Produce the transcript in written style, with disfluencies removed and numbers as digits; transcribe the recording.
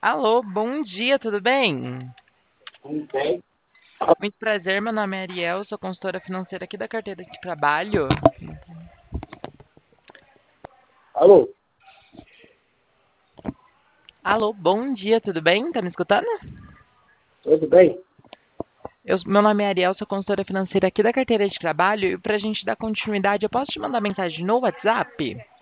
Alô, bom dia, tudo bem? Não tem. Muito prazer, meu nome é Ariel, sou consultora financeira aqui da carteira de trabalho. Alô, Alô, bom dia, tudo bem? Tá me escutando? tudo bem? Meu nome é Ariel, sou consultora financeira aqui da carteira de trabalho e para a gente dar continuidade, eu posso te mandar mensagem no WhatsApp?